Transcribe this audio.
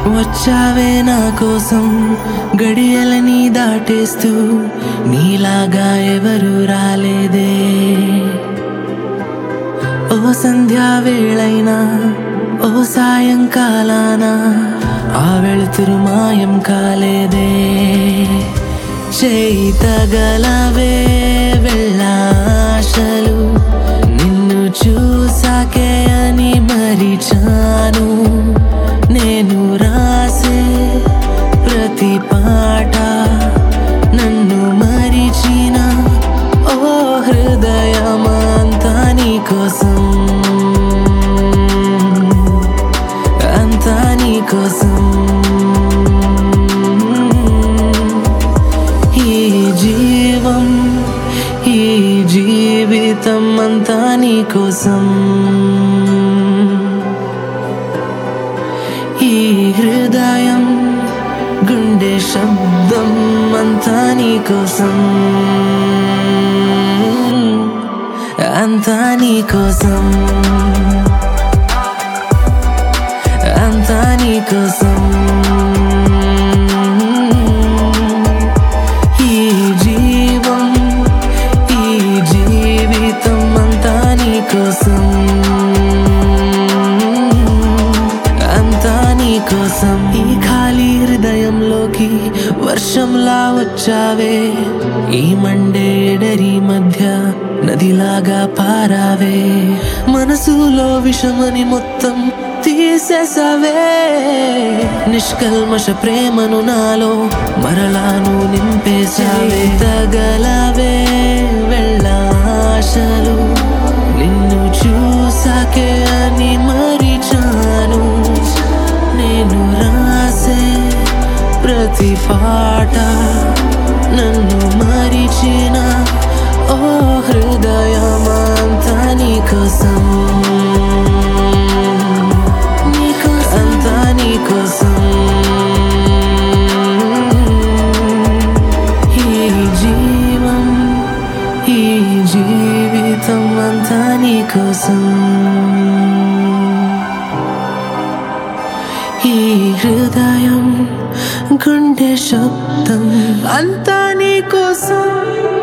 వచ్చావే నా కోసం గడియలని దాటేస్తూ, నీలాగా ఎవరు రాలేదే. ఓ సంధ్యా వేళైనా ఓ సాయంకాలాన ఆ వెలుతురు మాయం కాలేదే. చేయి తగలవే వెళ్ళాశలు, నిన్ను చూసాకే అని మరిచాను. నేను రాసే ప్రతి పాట నన్ను మరిచిన ఓ హృదయమంతా నీకోసం, అంతా నీకోసం. ఈ జీవం ఈ జీవితం అంతా నీకోసం. ఈ హృదయం గుండె శబ్దం అంతా నీకోసం, అంతా నీకోసం, అంతా నీకోసం. ఈ జీవం ఈ జీవితం అంతా నీకోసం, అంతా నీకోసం. ఈ ఖాళీ హృదయంలోకి వర్షంలా వచ్చావే, ఈ మండే ఎడరి మధ్య నదిలాగా పారావే. మనసులో విషమని మొత్తం తీసేసావే, నిష్కల్మష ప్రేమను నాలో మరలాను నింపేసావే. తగలవే వెళ్ళాశలు, నిన్ను చూసాకే అని మరిచాను. నేను రాసే ప్రతి పాట నన్ను మరిచిన ఓ హృదయమంతా నీకోసం, అంతా నీకోసం. ఈ జీవం ఈ జీవితం అంతా నీకోసం. ఈ హృదయం గుండె శబ్దం అంతా నీకోసం.